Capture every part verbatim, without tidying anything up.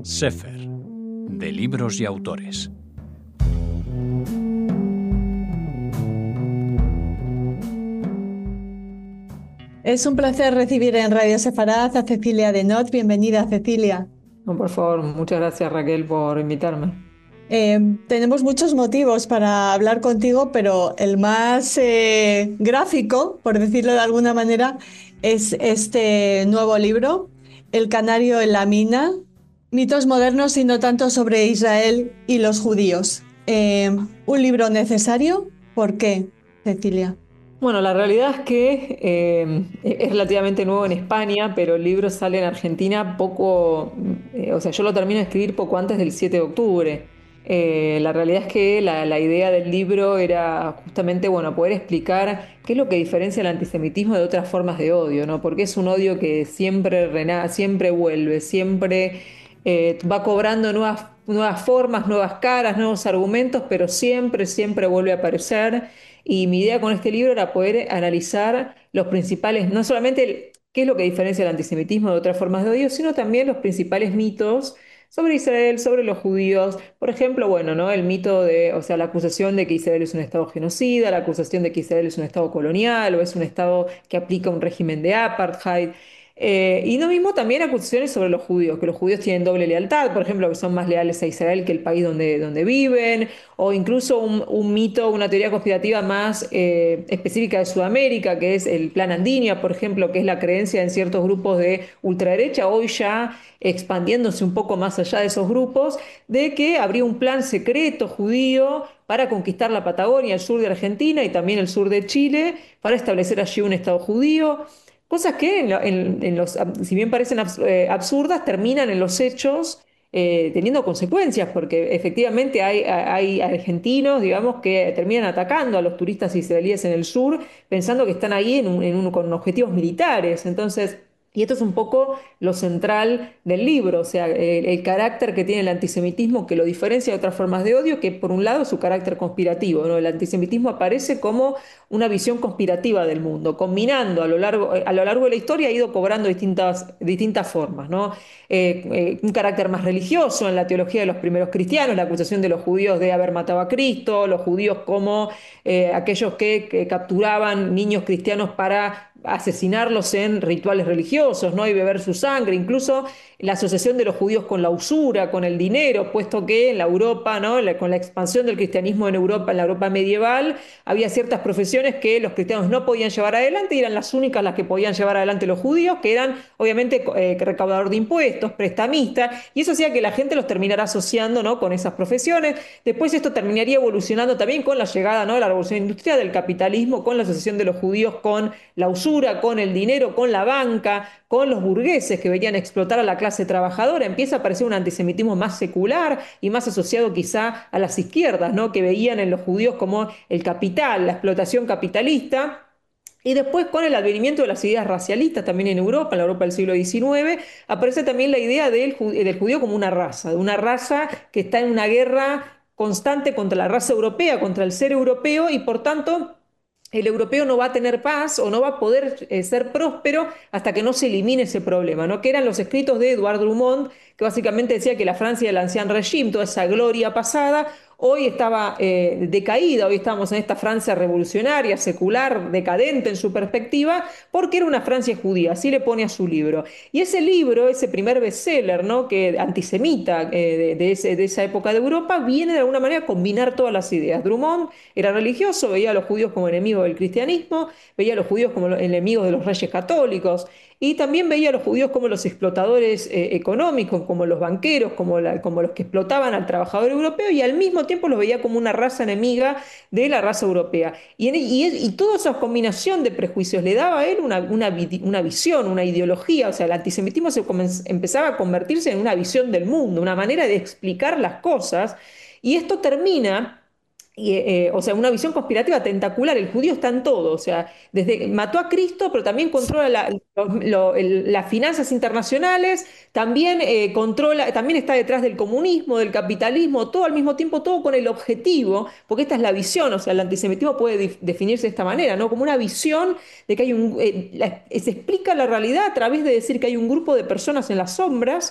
Sefer, de libros y autores. Es un placer recibir en Radio Sefaraz a Cecilia de Not. Bienvenida, Cecilia. No, por favor, muchas gracias Raquel por invitarme. Eh, tenemos muchos motivos para hablar contigo, pero el más eh, gráfico, por decirlo de alguna manera, es este nuevo libro, El canario en la mina, mitos modernos y no tanto sobre Israel y los judíos. Eh, ¿un libro necesario? ¿Por qué, Cecilia? Bueno, la realidad es que eh, es relativamente nuevo en España, pero el libro sale en Argentina poco, eh, o sea, yo lo termino de escribir poco antes del siete de octubre. Eh, la realidad es que la, la idea del libro era justamente, bueno, poder explicar qué es lo que diferencia el antisemitismo de otras formas de odio, ¿no? Porque es un odio que siempre renace, siempre vuelve, siempre eh, va cobrando nuevas, nuevas formas, nuevas caras, nuevos argumentos, pero siempre, siempre vuelve a aparecer. Y mi idea con este libro era poder analizar los principales, no solamente el- qué es lo que diferencia el antisemitismo de otras formas de odio, sino también los principales mitos sobre Israel, sobre los judíos. Por ejemplo, bueno, ¿no? El mito de, o sea, la acusación de que Israel es un estado genocida, la acusación de que Israel es un estado colonial o es un estado que aplica un régimen de apartheid. Eh, y lo mismo también acusaciones sobre los judíos, que los judíos tienen doble lealtad, por ejemplo, que son más leales a Israel que el país donde, donde viven, o incluso un, un mito, una teoría conspirativa más eh, específica de Sudamérica, que es el Plan Andinia, por ejemplo, que es la creencia en ciertos grupos de ultraderecha, hoy ya expandiéndose un poco más allá de esos grupos, de que habría un plan secreto judío para conquistar la Patagonia, el sur de Argentina y también el sur de Chile, para establecer allí un Estado judío. Cosas que, en, lo- en- en los, si bien parecen abs- eh, absurdas, terminan en los hechos eh, teniendo consecuencias, porque efectivamente hay, hay argentinos, digamos, que terminan atacando a los turistas israelíes en el sur, pensando que están ahí en un- en un- con objetivos militares. Entonces, y esto es un poco lo central del libro, o sea, el, el carácter que tiene el antisemitismo que lo diferencia de otras formas de odio, que por un lado es su carácter conspirativo, ¿no? El antisemitismo aparece como una visión conspirativa del mundo, combinando a lo largo, a lo largo de la historia ha ido cobrando distintas, distintas formas, ¿no? Eh, eh, un carácter más religioso en la teología de los primeros cristianos, la acusación de los judíos de haber matado a Cristo, los judíos como eh, aquellos que, que capturaban niños cristianos para asesinarlos en rituales religiosos, ¿no? Y beber su sangre, incluso la asociación de los judíos con la usura, con el dinero, puesto que en la Europa, ¿no? La- con la expansión del cristianismo en Europa, en la Europa medieval, había ciertas profesiones que los cristianos no podían llevar adelante y eran las únicas las que podían llevar adelante los judíos, que eran obviamente eh, recaudador de impuestos, prestamista, y eso hacía que la gente los terminara asociando, ¿no? Con esas profesiones. Después esto terminaría evolucionando también con la llegada, ¿no? de la revolución industrial, del capitalismo, con la asociación de los judíos con la usura, con el dinero, con la banca, con los burgueses que venían a explotar a la clase trabajadora. Empieza a aparecer un antisemitismo más secular y más asociado quizá a las izquierdas, ¿no? Que veían en los judíos como el capital, la explotación capitalista. Y después, con el advenimiento de las ideas racialistas también en Europa, en la Europa del siglo diecinueve, aparece también la idea del, ju- del judío como una raza, de una raza que está en una guerra constante contra la raza europea, contra el ser europeo, y por tanto el europeo no va a tener paz o no va a poder eh, ser próspero hasta que no se elimine ese problema, ¿no? Que eran los escritos de Edouard Drummond, que básicamente decía que la Francia del Ancien Régime, toda esa gloria pasada, hoy estaba eh, decaída, hoy estamos en esta Francia revolucionaria, secular, decadente en su perspectiva, porque era una Francia judía, así le pone a su libro. Y ese libro, ese primer bestseller, ¿no? Que antisemita eh, de, de, ese, de esa época de Europa, viene de alguna manera a combinar todas las ideas. Drummond era religioso, veía a los judíos como enemigos del cristianismo, veía a los judíos como enemigos de los reyes católicos, y también veía a los judíos como los explotadores eh, económicos, como los banqueros, como, la, como los que explotaban al trabajador europeo, y al mismo tiempo los veía como una raza enemiga de la raza europea. Y, en- y, y toda esa combinación de prejuicios le daba a él una, una, vi- una visión, una ideología, o sea, el antisemitismo se comenz- empezaba a convertirse en una visión del mundo, una manera de explicar las cosas, y esto termina y, eh, o sea, una visión conspirativa tentacular. El judío está en todo, o sea, desde mató a Cristo, pero también controla la- lo- lo- el- las finanzas internacionales, también eh, controla, también está detrás del comunismo, del capitalismo, todo al mismo tiempo, todo con el objetivo, porque esta es la visión, o sea, el antisemitismo puede dif- definirse de esta manera, ¿no? Como una visión de que hay un, eh, la- se explica la realidad a través de decir que hay un grupo de personas en las sombras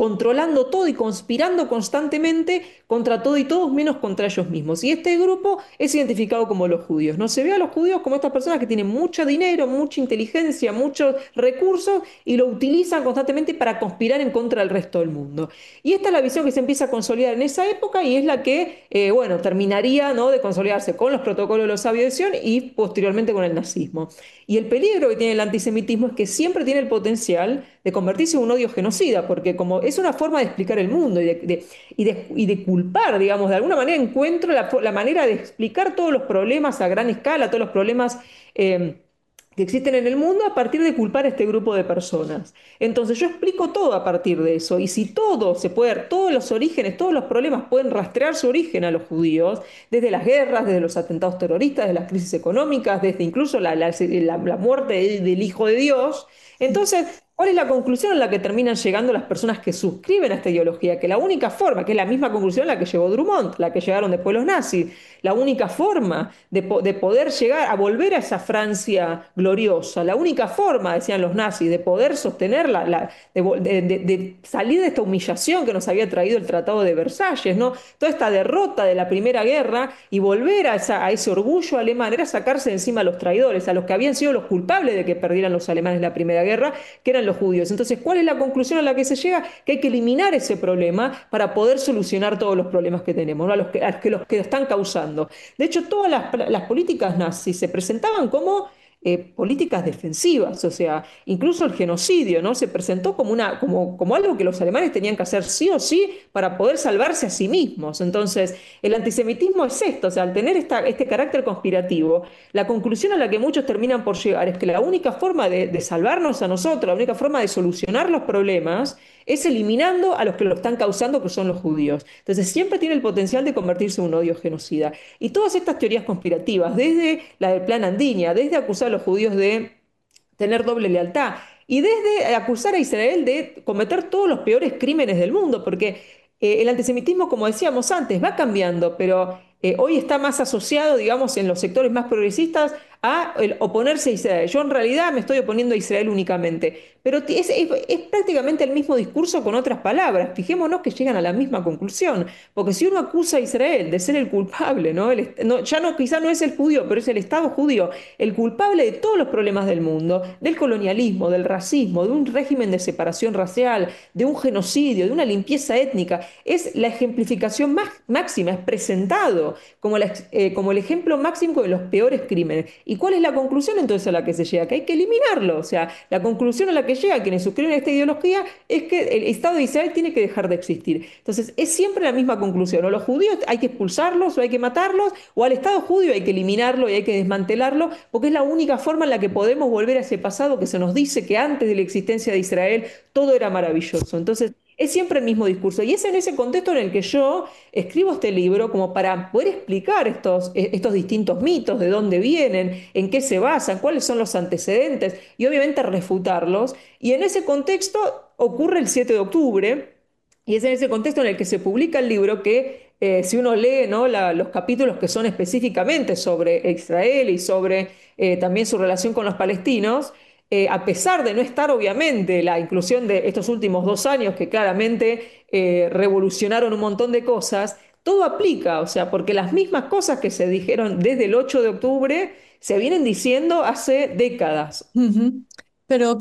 controlando todo y conspirando constantemente contra todo y todos menos contra ellos mismos. Y este grupo es identificado como los judíos. No se ve a los judíos como estas personas que tienen mucho dinero, mucha inteligencia, muchos recursos y lo utilizan constantemente para conspirar en contra del resto del mundo. Y esta es la visión que se empieza a consolidar en esa época y es la que, eh, bueno, terminaría, ¿no?, de consolidarse con los protocolos de los sabios de Sion y posteriormente con el nazismo. Y el peligro que tiene el antisemitismo es que siempre tiene el potencial de convertirse en un odio genocida, porque como es una forma de explicar el mundo y de, de, y de, y de culpar, digamos, de alguna manera encuentro la, la manera de explicar todos los problemas a gran escala, todos los problemas eh, que existen en el mundo a partir de culpar a este grupo de personas. Entonces yo explico todo a partir de eso, y si todo se puede, todos los orígenes, todos los problemas pueden rastrear su origen a los judíos, desde las guerras, desde los atentados terroristas, desde las crisis económicas, desde incluso la, la, la, la muerte del Hijo de Dios, entonces, ¿cuál es la conclusión a la que terminan llegando las personas que suscriben a esta ideología? Que la única forma, que es la misma conclusión a la que llegó Drummond, la que llegaron después los nazis, la única forma de, po de poder llegar a volver a esa Francia gloriosa, la única forma, decían los nazis, de poder sostenerla, la, de, de, de, de salir de esta humillación que nos había traído el Tratado de Versalles, ¿no? Toda esta derrota de la Primera Guerra y volver a, esa, a ese orgullo alemán, era sacarse de encima a los traidores, a los que habían sido los culpables de que perdieran los alemanes la Primera Guerra, que eran los judíos. Entonces, ¿cuál es la conclusión a la que se llega? Que hay que eliminar ese problema para poder solucionar todos los problemas que tenemos, ¿no? a, los que, a los que lo están causando. De hecho, todas las, las políticas nazis se presentaban como eh, políticas defensivas, o sea, incluso el genocidio, ¿no?, se presentó como, una, como, como algo que los alemanes tenían que hacer sí o sí para poder salvarse a sí mismos. Entonces, el antisemitismo es esto, o sea, al tener esta, este carácter conspirativo, la conclusión a la que muchos terminan por llegar es que la única forma de, de salvarnos a nosotros, la única forma de solucionar los problemas es eliminando a los que lo están causando, que son los judíos. Entonces siempre tiene el potencial de convertirse en un odio genocida. Y todas estas teorías conspirativas, desde la del Plan Andinia, desde acusar a los judíos de tener doble lealtad y desde acusar a Israel de cometer todos los peores crímenes del mundo, porque eh, el antisemitismo, como decíamos antes, va cambiando, pero eh, hoy está más asociado, digamos, en los sectores más progresistas a el oponerse a Israel. Yo en realidad me estoy oponiendo a Israel únicamente, pero es, es, es prácticamente el mismo discurso con otras palabras. Fijémonos que llegan a la misma conclusión, porque si uno acusa a Israel de ser el culpable, ¿no? El, no, ya no, quizá no es el judío, pero es el Estado judío, el culpable de todos los problemas del mundo, del colonialismo, del racismo, de un régimen de separación racial, de un genocidio, de una limpieza étnica, es la ejemplificación más, máxima, es presentado como, la, eh, como el ejemplo máximo de los peores crímenes. ¿Y cuál es la conclusión entonces a la que se llega? Que hay que eliminarlo. O sea, la conclusión a la que llega quienes suscriben a esta ideología es que el Estado de Israel tiene que dejar de existir. Entonces, es siempre la misma conclusión. O los judíos hay que expulsarlos o hay que matarlos, o al Estado judío hay que eliminarlo y hay que desmantelarlo, porque es la única forma en la que podemos volver a ese pasado que se nos dice que antes de la existencia de Israel todo era maravilloso. Entonces, es siempre el mismo discurso. Y es en ese contexto en el que yo escribo este libro como para poder explicar estos, estos distintos mitos, de dónde vienen, en qué se basan, cuáles son los antecedentes y obviamente refutarlos. Y en ese contexto ocurre el siete de octubre y es en ese contexto en el que se publica el libro que eh, si uno lee, ¿no?, la, los capítulos que son específicamente sobre Israel y sobre eh, también su relación con los palestinos, eh, a pesar de no estar obviamente la inclusión de estos últimos dos años que claramente eh, revolucionaron un montón de cosas, todo aplica, o sea, porque las mismas cosas que se dijeron desde el ocho de octubre se vienen diciendo hace décadas. Ujú. Pero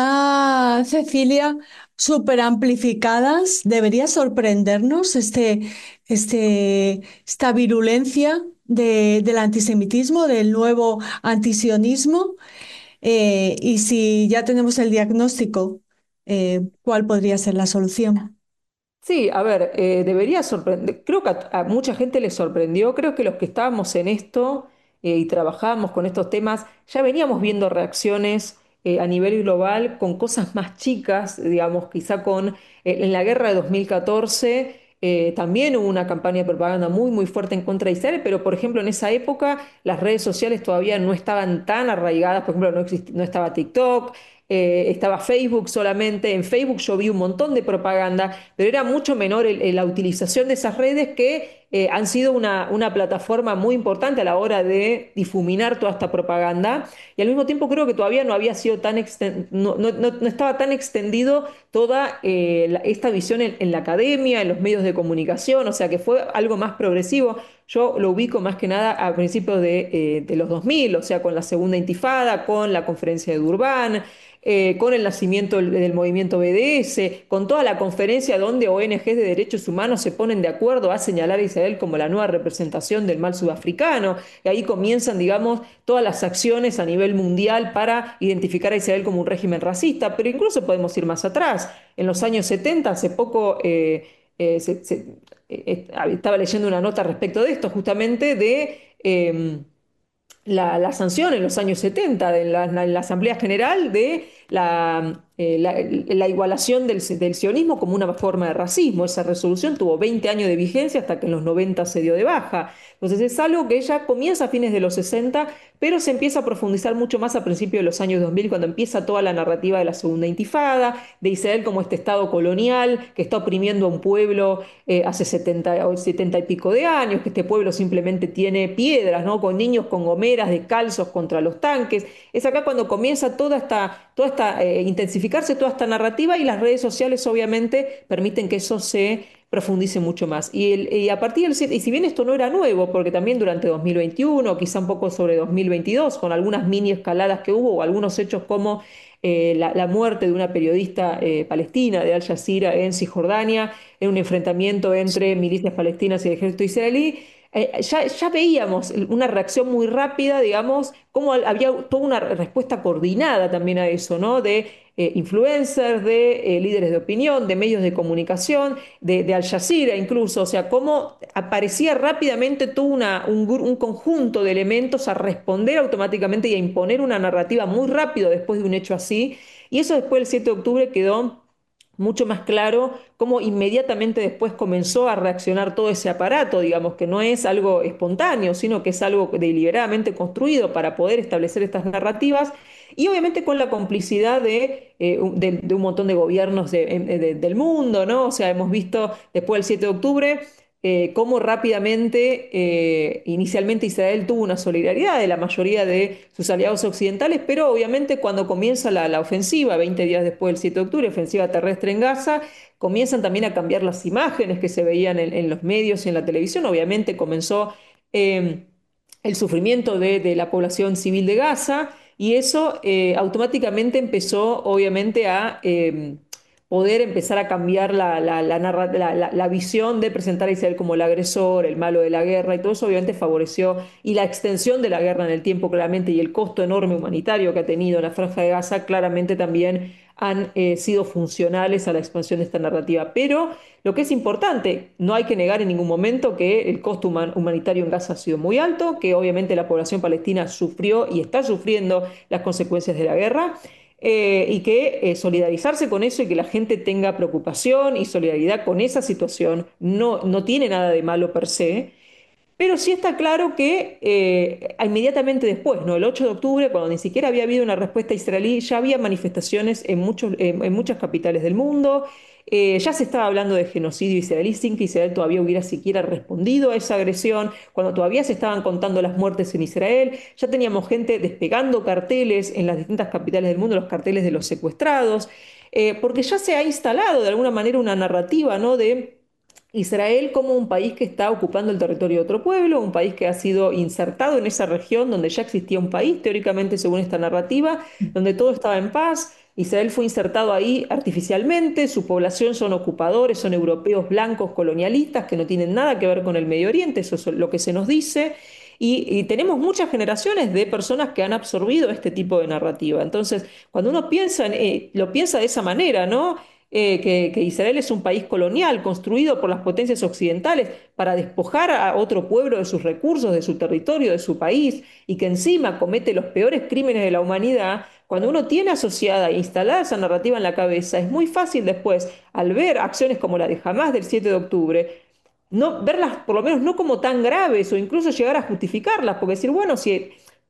quizá, Cecilia, súper amplificadas, debería sorprendernos este, este, esta virulencia de- del antisemitismo, del nuevo antisionismo. Eh, y si ya tenemos el diagnóstico, eh, ¿cuál podría ser la solución? Sí, a ver, eh, debería sorprender, creo que a, a mucha gente le sorprendió, creo que los que estábamos en esto eh, y trabajábamos con estos temas, ya veníamos viendo reacciones eh, a nivel global con cosas más chicas, digamos, quizá con, eh, en la guerra de dos mil catorce eh, también hubo una campaña de propaganda muy, muy fuerte en contra de Israel, pero por ejemplo en esa época las redes sociales todavía no estaban tan arraigadas, por ejemplo no, existi- no estaba TikTok, eh, estaba Facebook solamente. En Facebook yo vi un montón de propaganda, pero era mucho menor el- el- la utilización de esas redes que eh, han sido una, una plataforma muy importante a la hora de difuminar toda esta propaganda y al mismo tiempo creo que todavía no había sido tan exten- no, no, no, no estaba tan extendido toda eh, la- esta visión en, en la academia, en los medios de comunicación, o sea que fue algo más progresivo. Yo lo ubico más que nada a principios de, eh, de los dos mil, o sea, con la segunda intifada, con la conferencia de Durban, eh, con el nacimiento del, del movimiento B D S, con toda la conferencia donde O N Ges de derechos humanos se ponen de acuerdo a señalar a Israel como la nueva representación del mal sudafricano, y ahí comienzan, digamos, todas las acciones a nivel mundial para identificar a Israel como un régimen racista, pero incluso podemos ir más atrás. En los años setenta, hace poco... Eh, eh, se, se, eh, estaba leyendo una nota respecto de esto, justamente de eh, la, la sanción en los años setenta de la, la, la Asamblea General de la, eh, la, la igualación del, del sionismo como una forma de racismo. Esa resolución tuvo veinte años de vigencia hasta que en los noventa se dio de baja. Entonces es algo que ya comienza a fines de los sesenta, pero se empieza a profundizar mucho más a principios de los años dos mil, cuando empieza toda la narrativa de la segunda intifada, de Israel como este estado colonial que está oprimiendo a un pueblo eh, hace setenta, o setenta y pico de años, que este pueblo simplemente tiene piedras, ¿no? Con niños con gomeras descalzos contra los tanques. Es acá cuando comienza toda esta, toda esta eh, intensificarse toda esta narrativa, y las redes sociales obviamente permiten que eso se profundice mucho más. Y, el, y a partir del siete, y si bien esto no era nuevo, porque también durante dos mil veintiuno, quizá un poco sobre dos mil veintidós, con algunas mini escaladas que hubo, o algunos hechos como eh, la, la, muerte de una periodista eh, palestina de Al Jazeera en Cisjordania, en un enfrentamiento entre milicias palestinas y el ejército israelí, eh, ya, ya veíamos una reacción muy rápida, digamos, cómo había toda una respuesta coordinada también a eso, ¿no? De eh, influencers, de eh, líderes de opinión, de medios de comunicación, de, de Al Jazeera incluso, o sea, cómo aparecía rápidamente todo una, un, un conjunto de elementos a responder automáticamente y a imponer una narrativa muy rápido después de un hecho así, y eso después del siete de octubre quedó mucho más claro cómo inmediatamente después comenzó a reaccionar todo ese aparato, digamos, que no es algo espontáneo, sino que es algo deliberadamente construido para poder establecer estas narrativas, y obviamente con la complicidad de, eh, de, de un montón de gobiernos de, de, del mundo, ¿no? O sea, hemos visto después del siete de octubre eh, cómo rápidamente, eh, inicialmente Israel tuvo una solidaridad de la mayoría de sus aliados occidentales, pero obviamente cuando comienza la, la ofensiva, veinte días después del siete de octubre, ofensiva terrestre en Gaza, comienzan también a cambiar las imágenes que se veían en, en los medios y en la televisión. Obviamente comenzó eh, el sufrimiento de, de la población civil de Gaza, y eso eh, automáticamente empezó obviamente a... Eh, poder empezar a cambiar la, la, la, la, la, la visión de presentar a Israel como el agresor, el malo de la guerra, y todo eso obviamente favoreció, y la extensión de la guerra en el tiempo claramente, y el costo enorme humanitario que ha tenido en la Franja de Gaza claramente también han eh, sido funcionales a la expansión de esta narrativa. Pero lo que es importante, no hay que negar en ningún momento que el costo human, humanitario en Gaza ha sido muy alto, que obviamente la población palestina sufrió y está sufriendo las consecuencias de la guerra, eh, y que eh, solidarizarse con eso y que la gente tenga preocupación y solidaridad con esa situación no, no tiene nada de malo per se. Pero sí está claro que eh, inmediatamente después, ¿no? El ocho de octubre, cuando ni siquiera había habido una respuesta israelí, ya había manifestaciones en, muchos, en, en muchas capitales del mundo. Eh, ya se estaba hablando de genocidio israelí sin que Israel todavía hubiera siquiera respondido a esa agresión, cuando todavía se estaban contando las muertes en Israel. Ya teníamos gente despegando carteles en las distintas capitales del mundo, los carteles de los secuestrados, eh, porque ya se ha instalado de alguna manera una narrativa, ¿no? De Israel como un país que está ocupando el territorio de otro pueblo, un país que ha sido insertado en esa región donde ya existía un país, teóricamente según esta narrativa, donde todo estaba en paz. Israel fue insertado ahí artificialmente, su población son ocupadores, son europeos blancos colonialistas que no tienen nada que ver con el Medio Oriente, eso es lo que se nos dice. Y, y tenemos muchas generaciones de personas que han absorbido este tipo de narrativa. Entonces, cuando uno piensa en, eh, lo piensa de esa manera, ¿no? Eh, que, que Israel es un país colonial construido por las potencias occidentales para despojar a otro pueblo de sus recursos, de su territorio, de su país, y que encima comete los peores crímenes de la humanidad. Cuando uno tiene asociada e instalada esa narrativa en la cabeza, es muy fácil después, al ver acciones como la de Hamás del siete de octubre, no, verlas por lo menos no como tan graves, o incluso llegar a justificarlas, porque decir, bueno, si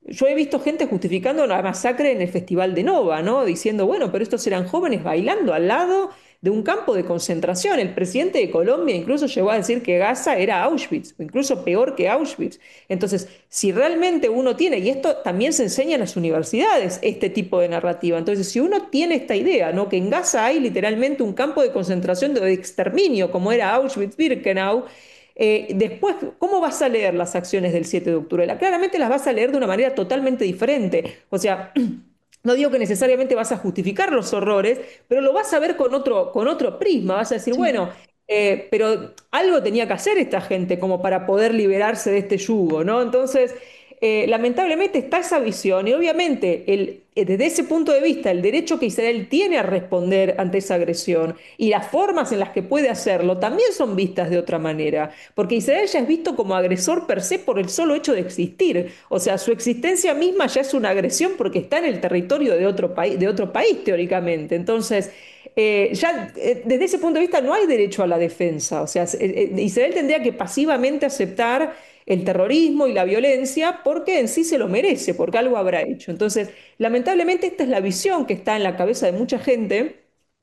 yo he visto gente justificando la masacre en el Festival de Nova, ¿no? Diciendo, bueno, pero estos eran jóvenes bailando al lado de un campo de concentración. El presidente de Colombia incluso llegó a decir que Gaza era Auschwitz, o incluso peor que Auschwitz. Entonces, si realmente uno tiene, y esto también se enseña en las universidades, este tipo de narrativa, entonces si uno tiene esta idea, ¿no? Que en Gaza hay literalmente un campo de concentración de exterminio, como era Auschwitz-Birkenau, eh, después, ¿cómo vas a leer las acciones del siete de octubre? La- claramente las vas a leer de una manera totalmente diferente. O sea, no digo que necesariamente vas a justificar los horrores, pero lo vas a ver con otro, con otro prisma. Vas a decir, Sí. bueno, eh, pero algo tenía que hacer esta gente como para poder liberarse de este yugo, ¿no? Entonces, eh, lamentablemente está esa visión y obviamente el, eh, desde ese punto de vista el derecho que Israel tiene a responder ante esa agresión y las formas en las que puede hacerlo también son vistas de otra manera, porque Israel ya es visto como agresor per se por el solo hecho de existir, o sea, su existencia misma ya es una agresión porque está en el territorio de otro país, de otro país teóricamente. Entonces, eh, ya eh, desde ese punto de vista no hay derecho a la defensa, o sea, eh, eh, Israel tendría que pasivamente aceptar el terrorismo y la violencia porque en sí se lo merece, porque algo habrá hecho. Entonces, lamentablemente esta es la visión que está en la cabeza de mucha gente.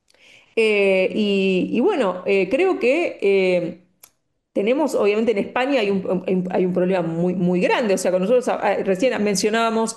Eh, y, y bueno, eh, creo que eh, tenemos, obviamente en España hay un, hay un- hay un problema muy, muy grande. O sea, con nosotros ah, recién mencionábamos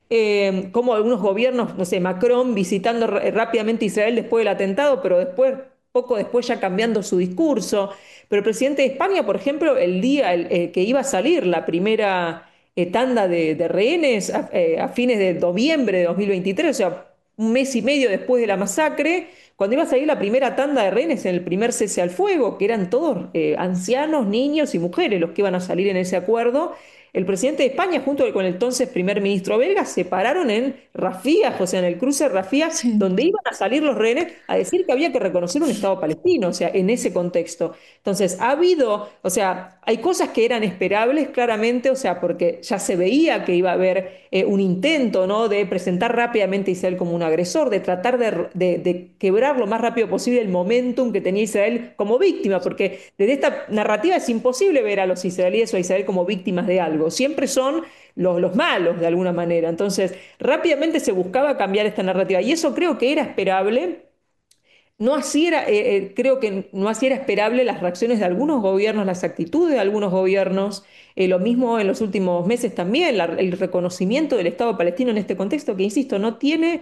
eh, cómo algunos gobiernos, no sé, Macron visitando r- rápidamente Israel después del atentado, pero después, poco después ya cambiando su discurso. Pero el presidente de España, por ejemplo, el día el- eh, que iba a salir la primera eh, tanda de, de rehenes a, eh, a fines de noviembre de dos mil veintitrés, o sea, un mes y medio después de la masacre, cuando iba a salir la primera tanda de rehenes en el primer cese al fuego, que eran todos eh, ancianos, niños y mujeres los que iban a salir en ese acuerdo, el presidente de España junto con el entonces primer ministro belga se pararon en Rafía, o sea, en el cruce de Rafía, Sí. donde iban a salir los rehenes a decir que había que reconocer un Estado palestino, o sea, en ese contexto. Entonces, ha habido, o sea, hay cosas que eran esperables claramente, o sea, porque ya se veía que iba a haber eh, un intento, ¿no? De presentar rápidamente a Israel como un agresor, de tratar de, de- de quebrar lo más rápido posible el momentum que tenía Israel como víctima, porque desde esta narrativa es imposible ver a los israelíes o a Israel como víctimas de algo, siempre son los, los malos de alguna manera. Entonces, rápidamente se buscaba cambiar esta narrativa y eso creo que era esperable. No así era, eh, eh, creo que no así era esperable las reacciones de algunos gobiernos, las actitudes de algunos gobiernos, eh, lo mismo en los últimos meses también, la- el reconocimiento del Estado palestino en este contexto, que insisto, no tiene,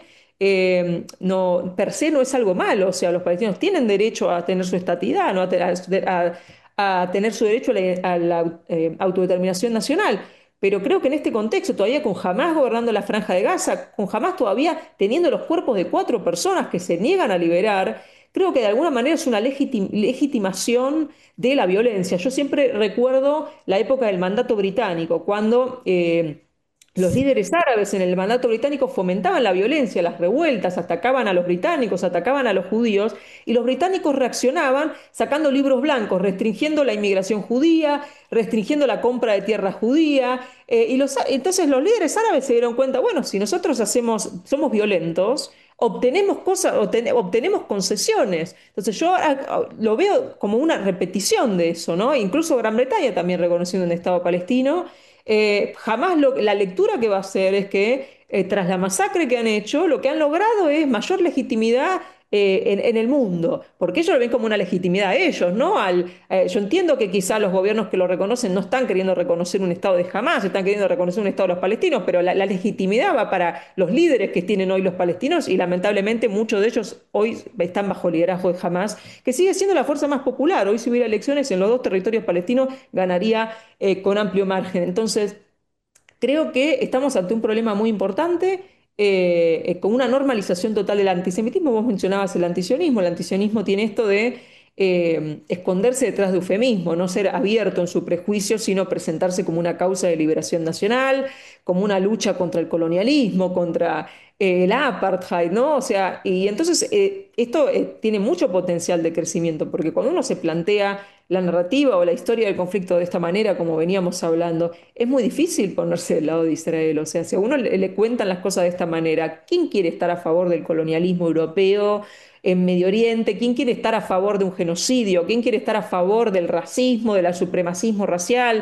eh, no, per se no es algo malo, o sea, los palestinos tienen derecho a tener su estatidad, ¿no? a, te- a- a tener su derecho a la, a la, eh, autodeterminación nacional. Pero creo que en este contexto, todavía con Hamas gobernando la Franja de Gaza, con Hamas todavía teniendo los cuerpos de cuatro personas que se niegan a liberar, creo que de alguna manera es una legitim- legitimación de la violencia. Yo siempre recuerdo la época del mandato británico, cuando eh, los líderes árabes en el mandato británico fomentaban la violencia, las revueltas, atacaban a los británicos, atacaban a los judíos, y los británicos reaccionaban sacando libros blancos, restringiendo la inmigración judía, restringiendo la compra de tierra judía, eh, y los, entonces los líderes árabes se dieron cuenta, bueno, si nosotros hacemos, somos violentos, obtenemos cosas, obten- obtenemos concesiones. Entonces yo ahora ah, lo veo como una repetición de eso, ¿no? Incluso Gran Bretaña también reconociendo un Estado palestino. Eh, jamás lo- la lectura que va a hacer es que eh, tras la masacre que han hecho, lo que han logrado es mayor legitimidad eh, en, en el mundo, porque ellos lo ven como una legitimidad a ellos, ¿no? Al, eh, yo entiendo que quizá los gobiernos que lo reconocen no están queriendo reconocer un Estado de Hamás, están queriendo reconocer un Estado de los palestinos, pero la, la legitimidad va para los líderes que tienen hoy los palestinos y lamentablemente muchos de ellos hoy están bajo liderazgo de Hamás, que sigue siendo la fuerza más popular. Hoy si hubiera elecciones en los dos territorios palestinos ganaría eh, con amplio margen. Entonces, creo que estamos ante un problema muy importante, eh, eh, con una normalización total del antisemitismo. Vos mencionabas el antisionismo. El antisionismo tiene esto de eh, esconderse detrás de eufemismo, no ser abierto en su prejuicio, sino presentarse como una causa de liberación nacional, como una lucha contra el colonialismo, contra eh, el apartheid, ¿no? O sea, y entonces eh, esto eh, tiene mucho potencial de crecimiento, porque cuando uno se plantea la narrativa o la historia del conflicto de esta manera, como veníamos hablando, es muy difícil ponerse del lado de Israel. O sea, si a uno le, le cuentan las cosas de esta manera, ¿quién quiere estar a favor del colonialismo europeo en Medio Oriente? ¿Quién quiere estar a favor de un genocidio? ¿Quién quiere estar a favor del racismo, del supremacismo racial?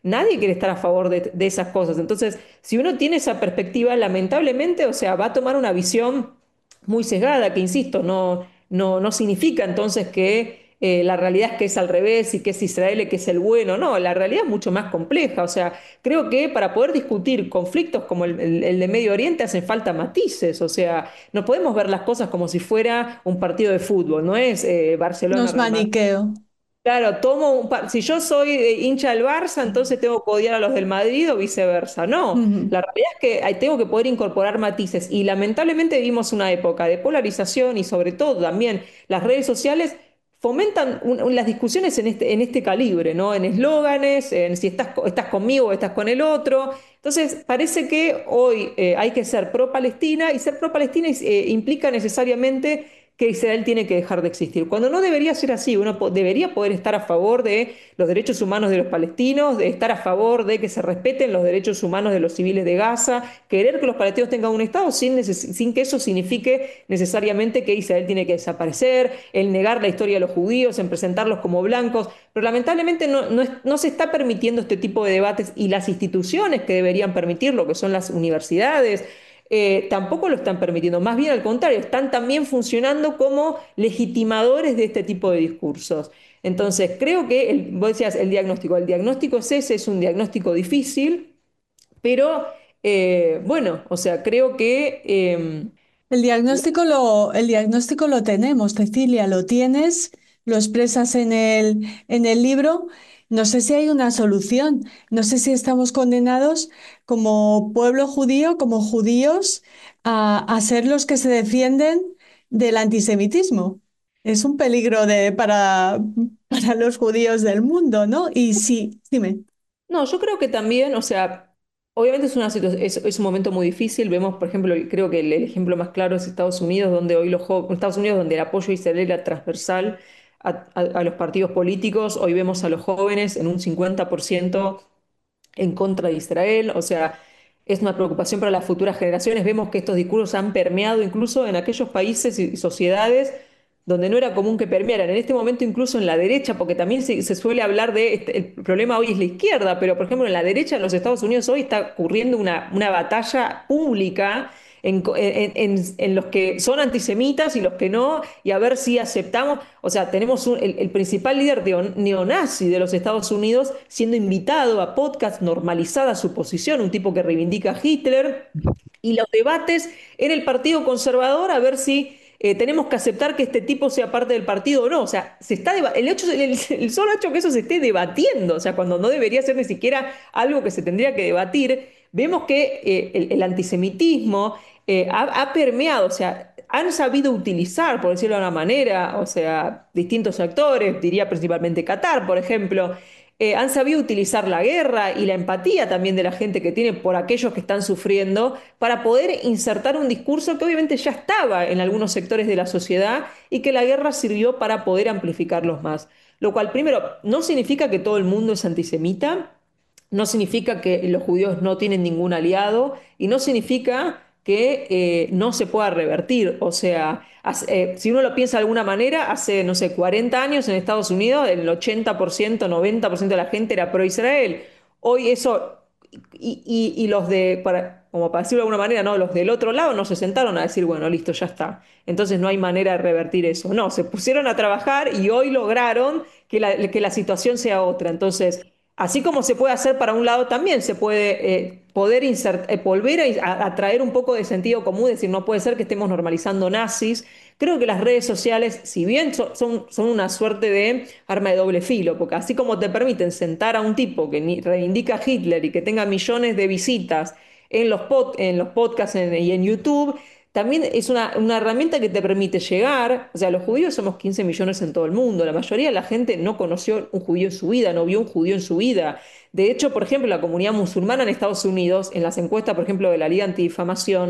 nadie quiere estar a favor de, de esas cosas. Entonces, si uno tiene esa perspectiva, lamentablemente, o sea, va a tomar una visión muy sesgada, que insisto, no, no, no significa entonces que eh, la realidad es que es al revés y que es Israel el que es el bueno. No, la realidad es mucho más compleja. O sea, creo que para poder discutir conflictos como el, el- el de Medio Oriente hacen falta matices. O sea, no podemos ver las cosas como si fuera un partido de fútbol, no es eh, No es Barcelona-Real Madrid. maniqueo. Claro, tomo un pa- si yo soy eh, hincha del Barça, entonces tengo que odiar a los del Madrid o viceversa. No, Ujú. la realidad es que hay- tengo que poder incorporar matices y lamentablemente vivimos una época de polarización y sobre todo también las redes sociales fomentan un- un- las discusiones en este, en este calibre, ¿no? En eslóganes, en si estás, co- estás conmigo o estás con el otro. Entonces, parece que hoy eh, hay que ser pro-Palestina y ser pro-Palestina eh, implica necesariamente que Israel tiene que dejar de existir. Cuando no debería ser así, uno po- debería poder estar a favor de los derechos humanos de los palestinos, de estar a favor de que se respeten los derechos humanos de los civiles de Gaza, querer que los palestinos tengan un Estado sin, neces- sin que eso signifique necesariamente que Israel tiene que desaparecer, el negar la historia de los judíos, en presentarlos como blancos, pero lamentablemente no, no es- no se está permitiendo este tipo de debates y las instituciones que deberían permitirlo, que son las universidades, eh, tampoco lo están permitiendo. Más bien al contrario, están también funcionando como legitimadores de este tipo de discursos. Entonces, creo que, el- vos decías, el diagnóstico, el diagnóstico es ese, es un diagnóstico difícil, pero eh, bueno, o sea, creo que eh, El diagnóstico lo, el diagnóstico lo tenemos, Cecilia, lo tienes, lo expresas en el, en el libro. No sé si hay una solución, no sé si estamos condenados como pueblo judío, como judíos, a, a ser los que se defienden del antisemitismo. Es un peligro de, para, para los judíos del mundo, ¿no? Y sí, dime. no, yo creo que también, o sea, obviamente es una situación, es, es un momento muy difícil. Vemos, por ejemplo, creo que el, el ejemplo más claro es Estados Unidos, donde hoy los jo- Estados Unidos, donde el apoyo a Israel era transversal a, a- a los partidos políticos. Hoy vemos a los jóvenes en un cincuenta por ciento en contra de Israel. O sea, es una preocupación para las futuras generaciones. Vemos que estos discursos han permeado incluso en aquellos países y sociedades donde no era común que permearan. En este momento incluso en la derecha, porque también se, se suele hablar de, este- el problema hoy es la izquierda, pero por ejemplo en la derecha en los Estados Unidos hoy está ocurriendo una, una batalla pública en, co- en- en- en los que son antisemitas y los que no, y a ver si aceptamos. O sea, tenemos un- el, el principal líder de- neonazi de los Estados Unidos siendo invitado a podcast, normalizada su posición, un tipo que reivindica a Hitler, y los debates en el Partido Conservador a ver si eh, tenemos que aceptar que este tipo sea parte del partido o no. O sea, se está deba- el hecho, el, el solo hecho que eso se esté debatiendo, o sea, cuando no debería ser ni siquiera algo que se tendría que debatir, vemos que eh, el, el antisemitismo eh, ha, ha permeado, o sea, han sabido utilizar, por decirlo de una manera, o sea, distintos actores, diría principalmente Qatar, por ejemplo, eh, han sabido utilizar la guerra y la empatía también de la gente que tiene por aquellos que están sufriendo para poder insertar un discurso que obviamente ya estaba en algunos sectores de la sociedad y que la guerra sirvió para poder amplificarlos más. Lo cual, primero, no significa que todo el mundo es antisemita, no significa que los judíos no tienen ningún aliado y no significa que eh, no se pueda revertir. O sea, hace- eh, si uno lo piensa de alguna manera, hace, no sé, cuarenta años en Estados Unidos el ochenta por ciento, noventa por ciento de la gente era pro-Israel. Hoy eso, y, y- y los de, para, como para decirlo de alguna manera, no, los del otro lado no se sentaron a decir, bueno, listo, ya está. Entonces no hay manera de revertir eso. No, se pusieron a trabajar y hoy lograron que la, que la situación sea otra. Entonces, así como se puede hacer para un lado, también se puede eh, poder insert- eh, volver a, a traer un poco de sentido común, es decir, no puede ser que estemos normalizando nazis. Creo que las redes sociales, si bien so- son, son una suerte de arma de doble filo, porque así como te permiten sentar a un tipo que ni- reivindica a Hitler y que tenga millones de visitas en los, pod- en los podcasts en- y en YouTube, también es una, una herramienta que te permite llegar. O sea, los judíos somos quince millones en todo el mundo. La mayoría de la gente no conoció un judío en su vida, no vio un judío en su vida. De hecho, por ejemplo, la comunidad musulmana en Estados Unidos, en las encuestas, por ejemplo, de la Liga Antidifamación,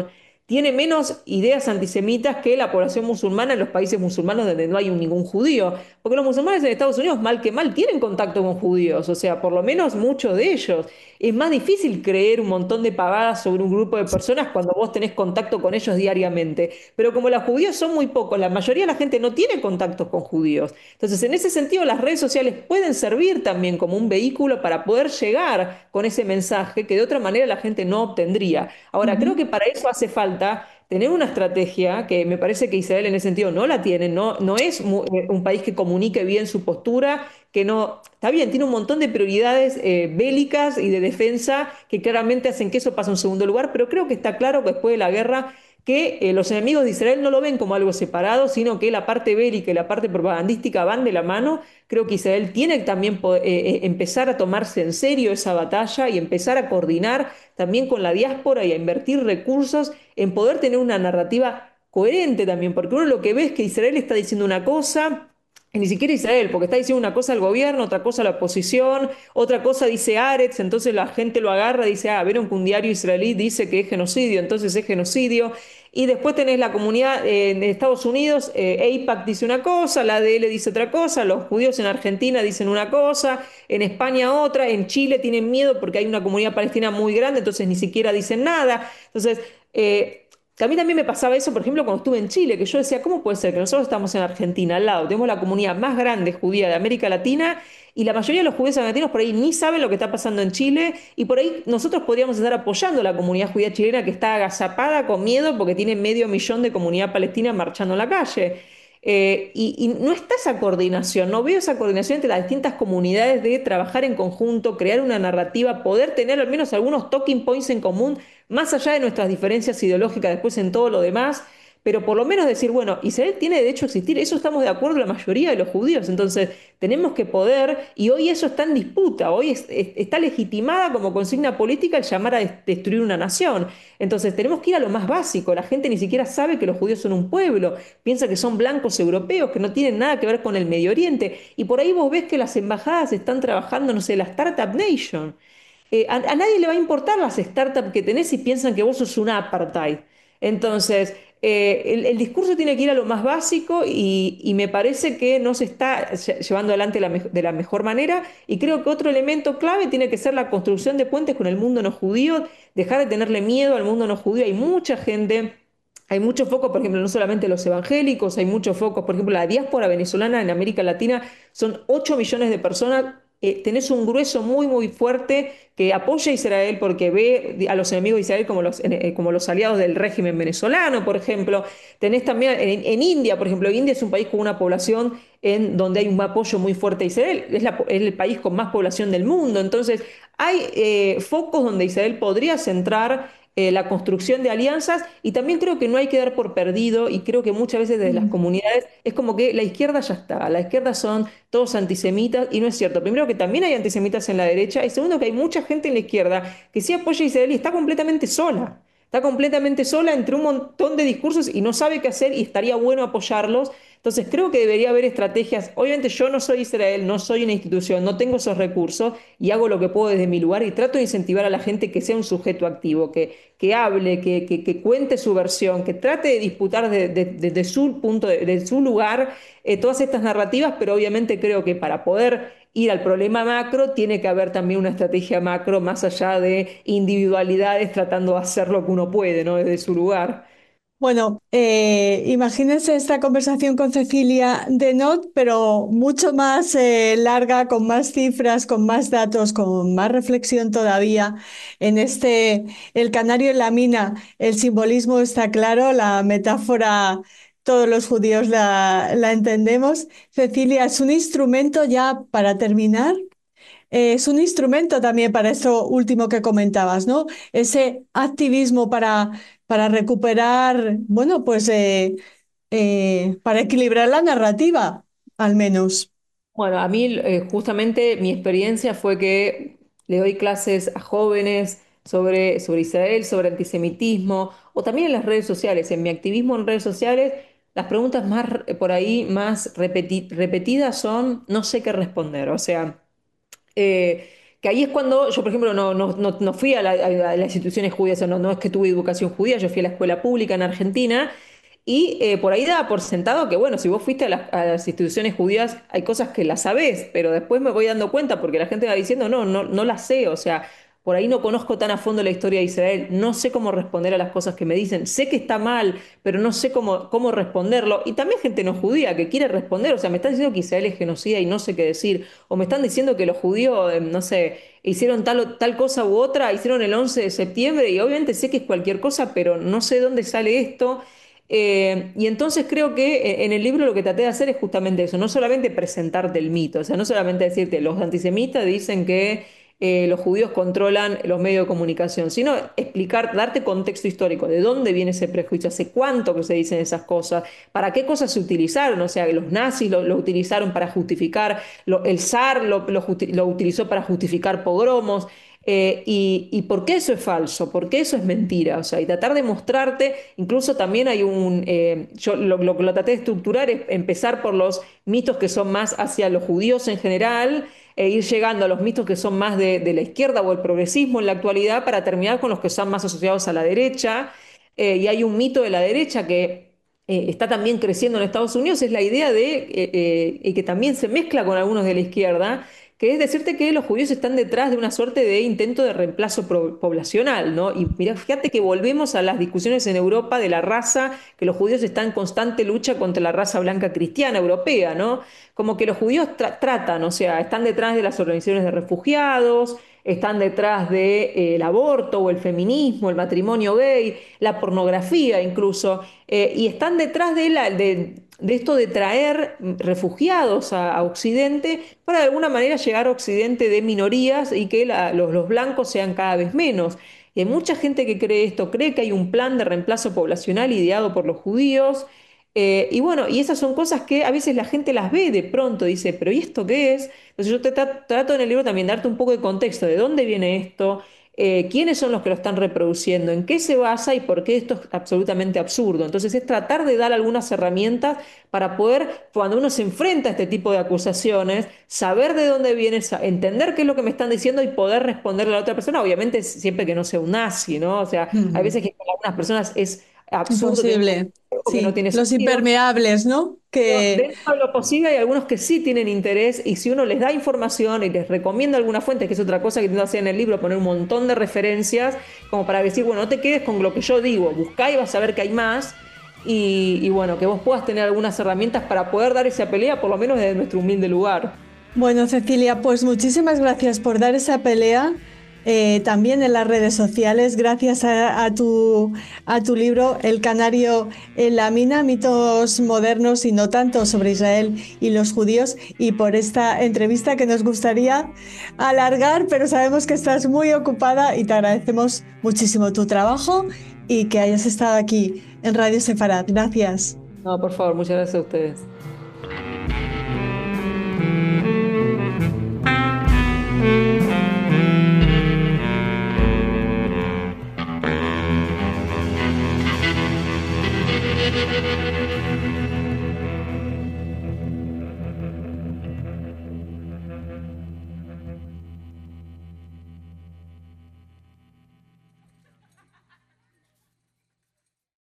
tiene menos ideas antisemitas que la población musulmana en los países musulmanos donde no hay un- ningún judío. Porque los musulmanes en Estados Unidos, mal que mal, tienen contacto con judíos, o sea, por lo menos muchos de ellos. Es más difícil creer un montón de pavadas sobre un grupo de personas cuando vos tenés contacto con ellos diariamente. Pero como los judíos son muy pocos, la mayoría de la gente no tiene contactos con judíos. Entonces, en ese sentido, las redes sociales pueden servir también como un vehículo para poder llegar con ese mensaje que de otra manera la gente no obtendría. Ahora, creo Ujú. que para eso hace falta tener una estrategia que me parece que Israel en ese sentido no la tiene, no, no es mu- eh, un país que comunique bien su postura, que no, está bien, tiene un montón de prioridades eh, bélicas y de defensa que claramente hacen que eso pase a un segundo lugar, pero creo que está claro que después de la guerra que eh, los enemigos de Israel no lo ven como algo separado, sino que la parte bélica y la parte propagandística van de la mano. Creo que Israel tiene que también po- eh, eh, empezar a tomarse en serio esa batalla y empezar a coordinar también con la diáspora y a invertir recursos en poder tener una narrativa coherente también, porque uno lo que ve es que Israel está diciendo una cosa. Y ni siquiera Israel, porque está diciendo una cosa el gobierno, otra cosa la oposición, otra cosa dice Aretz, entonces la gente lo agarra y dice, ah, vieron que un diario israelí dice que es genocidio, entonces es genocidio. Y después tenés la comunidad eh, de Estados Unidos, eh, AIPAC dice una cosa, la A D L dice otra cosa, los judíos en Argentina dicen una cosa, en España otra, en Chile tienen miedo porque hay una comunidad palestina muy grande, entonces ni siquiera dicen nada. Entonces, eh, a mí también me pasaba eso, por ejemplo, cuando estuve en Chile, que yo decía, ¿cómo puede ser que nosotros estamos en Argentina, al lado, tenemos la comunidad más grande judía de América Latina y la mayoría de los judíos argentinos por ahí ni saben lo que está pasando en Chile y por ahí nosotros podríamos estar apoyando a la comunidad judía chilena que está agazapada con miedo porque tiene medio millón de comunidad palestina marchando en la calle? Eh, y, y no está esa coordinación, no veo esa coordinación entre las distintas comunidades de trabajar en conjunto, crear una narrativa, poder tener al menos algunos talking points en común, más allá de nuestras diferencias ideológicas después en todo lo demás, pero por lo menos decir, bueno, Israel tiene derecho a existir, eso estamos de acuerdo la mayoría de los judíos, entonces tenemos que poder, y hoy eso está en disputa, hoy es- es- está legitimada como consigna política el llamar a des- destruir una nación. Entonces tenemos que ir a lo más básico, la gente ni siquiera sabe que los judíos son un pueblo, piensa que son blancos europeos, que no tienen nada que ver con el Medio Oriente, y por ahí vos ves que las embajadas están trabajando, no sé, la Startup Nation. Eh, a, a nadie le va a importar las startups que tenés si piensan que vos sos una apartheid. Entonces, eh, el, el discurso tiene que ir a lo más básico y, y me parece que no se está lle- llevando adelante la mej- de la mejor manera. Y creo que otro elemento clave tiene que ser la construcción de puentes con el mundo no judío, dejar de tenerle miedo al mundo no judío. Hay mucha gente. Hay muchos focos, por ejemplo, no solamente los evangélicos, hay muchos focos, por ejemplo, la diáspora venezolana en América Latina son ocho millones de personas. Eh, tenés un grueso muy, muy fuerte que apoya a Israel porque ve a los enemigos de Israel como los, eh, como los aliados del régimen venezolano, por ejemplo. Tenés también en, en India, por ejemplo, India es un país con una población en donde hay un apoyo muy fuerte a Israel, es, la- es el país con más población del mundo. Entonces, hay eh, focos donde Israel podría centrar eh, la construcción de alianzas y también creo que no hay que dar por perdido y creo que muchas veces desde las Mm. comunidades es como que la izquierda ya está, la izquierda son todos antisemitas y no es cierto. Primero que también hay antisemitas en la derecha y segundo que hay mucha gente en la izquierda que sí apoya a Israel y está completamente sola. Está completamente sola entre un montón de discursos y no sabe qué hacer y estaría bueno apoyarlos. Entonces creo que debería haber estrategias. Obviamente yo no soy Israel, no soy una institución, no tengo esos recursos y hago lo que puedo desde mi lugar y trato de incentivar a la gente que sea un sujeto activo, que, que hable, que, que, que cuente su versión, que trate de disputar desde de, de, de su punto, de, de su lugar, eh, todas estas narrativas, pero obviamente creo que para poder ir al problema macro tiene que haber también una estrategia macro más allá de individualidades tratando de hacer lo que uno puede, ¿no? Desde su lugar. Bueno, eh, imagínense esta conversación con Cecilia de Not, pero mucho más eh, larga, con más cifras, con más datos, con más reflexión todavía. En este, el canario en la mina, el simbolismo está claro, la metáfora, todos los judíos la, la entendemos. Cecilia, es un instrumento ya para terminar. Eh, es un instrumento también para eso último que comentabas, ¿no? Ese activismo para, para recuperar, bueno, pues eh, eh, para equilibrar la narrativa, al menos. Bueno, a mí eh, justamente mi experiencia fue que le doy clases a jóvenes sobre, sobre Israel, sobre antisemitismo, o también en las redes sociales. En mi activismo en redes sociales, las preguntas más eh, por ahí más repeti- repetidas son no sé qué responder. O sea, eh, que ahí es cuando yo, por ejemplo, no, no, no, no fui a, la- a las instituciones judías, o no, no es que tuve educación judía, yo fui a la escuela pública en Argentina. Y eh, por ahí daba por sentado que, bueno, si vos fuiste a las, a las instituciones judías, hay cosas que las sabés, pero después me voy dando cuenta porque la gente va diciendo, no, no, no las sé, o sea, por ahí no conozco tan a fondo la historia de Israel, no sé cómo responder a las cosas que me dicen, sé que está mal, pero no sé cómo, cómo responderlo. Y también gente no judía que quiere responder, o sea, me están diciendo que Israel es genocida y no sé qué decir, o me están diciendo que los judíos, eh, no sé, hicieron tal, o- tal cosa u otra, hicieron el once de septiembre y obviamente sé que es cualquier cosa, pero no sé dónde sale esto. Eh, y entonces creo que eh, en el libro lo que traté de hacer es justamente eso, no solamente presentarte el mito, o sea, no solamente decirte los antisemitas dicen que eh, los judíos controlan los medios de comunicación, sino explicar, darte contexto histórico, de dónde viene ese prejuicio, hace cuánto que se dicen esas cosas, para qué cosas se utilizaron, o sea, que los nazis lo, lo utilizaron para justificar, lo- el zar lo, lo justi- lo utilizó para justificar pogromos. Eh, y, y por qué eso es falso, por qué eso es mentira, o sea, y tratar de mostrarte, incluso también hay un, eh, yo lo, lo que lo traté de estructurar es empezar por los mitos que son más hacia los judíos en general, e ir llegando a los mitos que son más de, de la izquierda o el progresismo en la actualidad, para terminar con los que son más asociados a la derecha. Eh, y hay un mito de la derecha que eh, está también creciendo en Estados Unidos, es la idea de, eh, eh, y que también se mezcla con algunos de la izquierda, que es decirte que los judíos están detrás de una suerte de intento de reemplazo pro- poblacional, ¿no? Y mira, fíjate que volvemos a las discusiones en Europa de la raza, que los judíos están en constante lucha contra la raza blanca cristiana europea, ¿no? Como que los judíos tra- tratan, o sea, están detrás de las organizaciones de refugiados, están detrás del aborto o el feminismo, el matrimonio gay, la pornografía incluso, eh, y están detrás de, la, de, de esto de traer refugiados a, a Occidente para de alguna manera llegar a Occidente de minorías y que la- los, los blancos sean cada vez menos. Y hay mucha gente que cree esto, cree que hay un plan de reemplazo poblacional ideado por los judíos. Eh, y bueno, y esas son cosas que a veces la gente las ve de pronto, dice, pero ¿y esto qué es? Entonces yo te tra- trato en el libro también de darte un poco de contexto de dónde viene esto, eh, quiénes son los que lo están reproduciendo, en qué se basa y por qué esto es absolutamente absurdo. Entonces es tratar de dar algunas herramientas para poder, cuando uno se enfrenta a este tipo de acusaciones, saber de dónde viene, sa- entender qué es lo que me están diciendo y poder responderle a la otra persona, obviamente siempre que no sea un nazi, ¿no? O sea, hay Ujú. veces que para algunas personas es absurdo tener un Imposible. que no Sí, tiene los sentido. impermeables, ¿no? Pero Que dentro de lo posible hay algunos que sí tienen interés y si uno les da información y les recomienda alguna fuente, que es otra cosa que intento hacer en el libro, poner un montón de referencias como para decir, bueno, no te quedes con lo que yo digo, buscá y vas a ver que hay más y, y bueno, que vos puedas tener algunas herramientas para poder dar esa pelea, por lo menos desde nuestro humilde lugar. Bueno, Cecilia, pues muchísimas gracias por dar esa pelea, eh, también en las redes sociales, gracias a, a tu, a tu libro El Canario en la Mina, mitos modernos y no tanto sobre Israel y los judíos, y por esta entrevista que nos gustaría alargar, pero sabemos que estás muy ocupada y te agradecemos muchísimo tu trabajo y que hayas estado aquí en Radio Sefarad. Gracias. No, por favor, muchas gracias a ustedes.